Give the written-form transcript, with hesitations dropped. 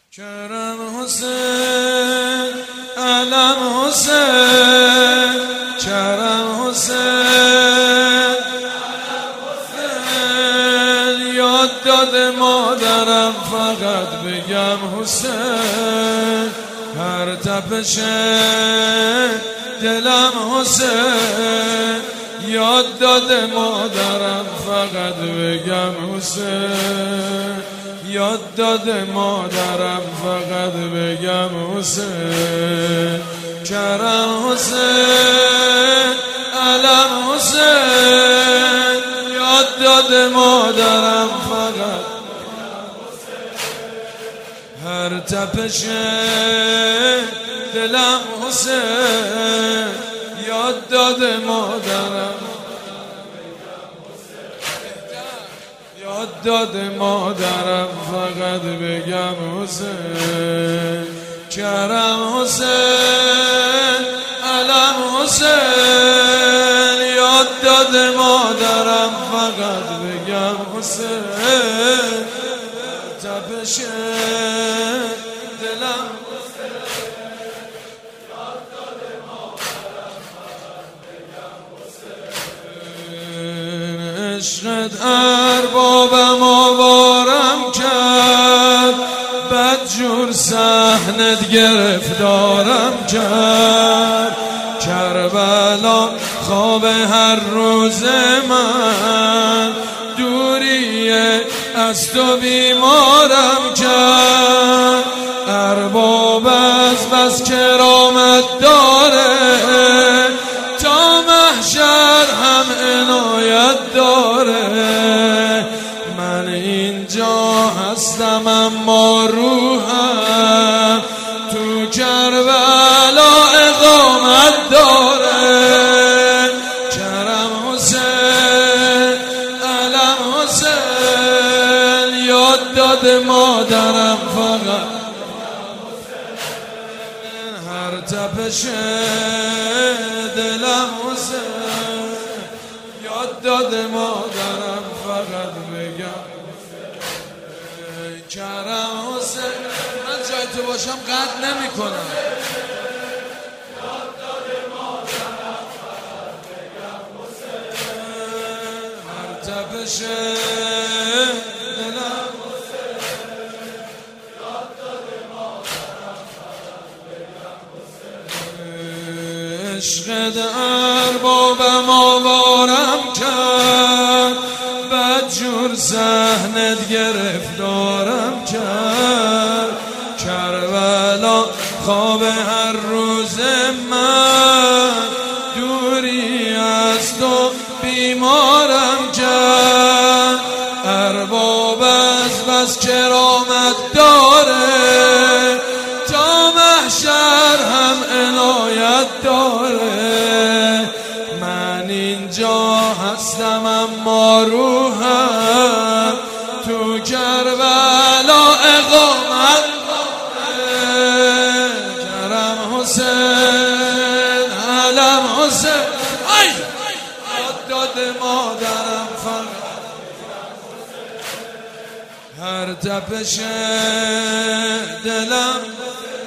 کرم حسین، علم حسین، کرم حسین، یاد داد مادرم فقط بگم حسین، هر تپش دلم حسین، یاد داد مادرم فقط بگم حسین، یاد داد مادرم فقط بگم حسین، کرم حسین، علم حسین، یاد داد مادرم فقط هر تپش دلم حسین، یاد داد مادرم، یاد داد مادرم فقط بگم حسین، کرم حسین، علم حسین، یاد داد مادرم فقط بگم حسین، تپش دلم عشقت اربابم آوارم کرد، بدجور صحنت گرفتارم کرد، کربلا خواب هر روز من، دوری از تو بیمارم کرد، ارباب از بس کرامت داره، تا محشر هم عنایت داره، من اینجا هستم اما روحم تو کربلا اقامت داره، کرم حسین، علم حسین، یاد داد مادرم فقط هر تپش دلم حسین، یاد داد مادرم فقط بگم کرم حسین، من جای تو باشم قطع نمی کنم، یاد داد مادرم فقط بگم حسین، هر تپش دلم حسین، یاد داد مادرم فقط بگم حسین، عشقت اربابم آوارم کرد، بدجور صحنت گرفتارم کرد، کربلا خواب هر روز من، دوری از تو بیمارم کرد، ارباب از بس کرامت داره، تا محشر هم عنایت داره، من اینجا هستم اما روحم تو کربلا اقامت داره، کرم حسین، علم حسین، یاد داد مادرم فقط هر تپش دلم